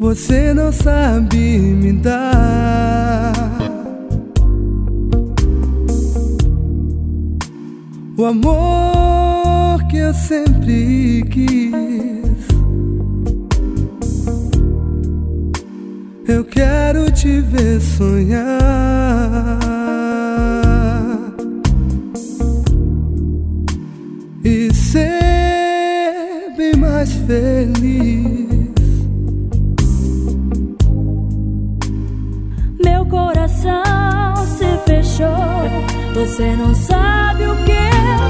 você não sabe me dar o amor que eu sempre quis. Eu quero te ver sonhar e ser bem mais feliz. Meu coração se fechou, você não sabe o que eu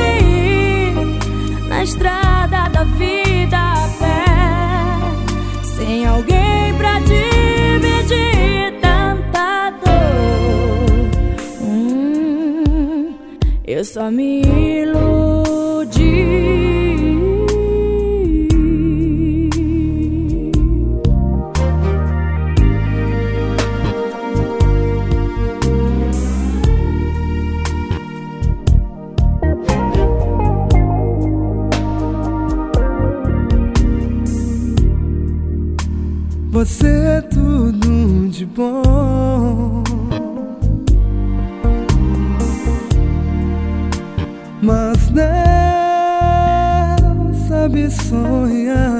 sofri na estrada da vida a pé, sem alguém pra dividir tanta dor. Eu só me iludi. Você é tudo de bom, mas não sabe sonhar.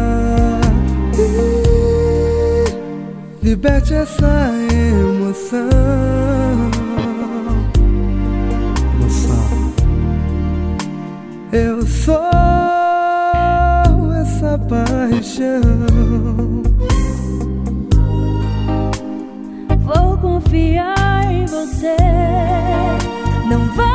Liberte essa emoção. Eu sou essa paixão. Vou confiar em você, não vai